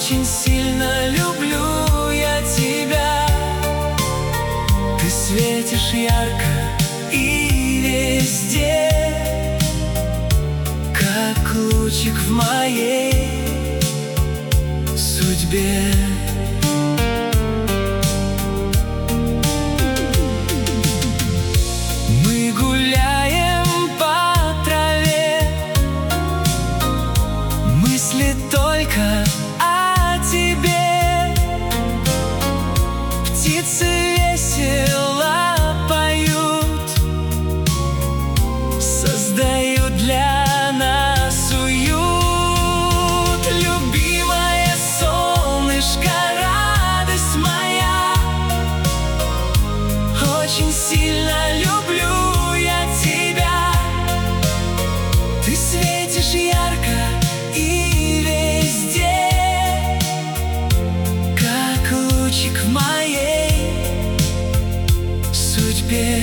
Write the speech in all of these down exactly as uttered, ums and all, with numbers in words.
Очень сильно люблю я тебя. Ты светишь ярко и везде, как лучик в моей судьбе. Мы гуляем по траве, мысли только о тебе. Птицы весело поют, создают для нас уют. Любимое солнышко, радость моя, очень сильно люблю я тебя. Ты светишь ярко и везде, как лучик в моей судьбе.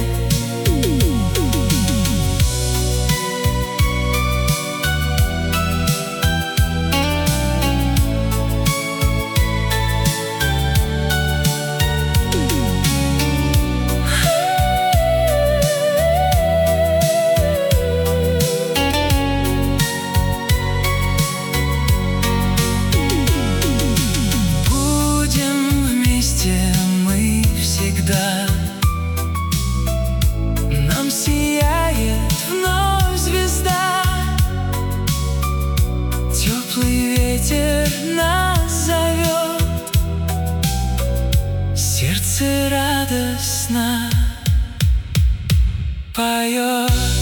Нам сияет вновь звезда, теплый ветер нас зовет, сердце радостно поет.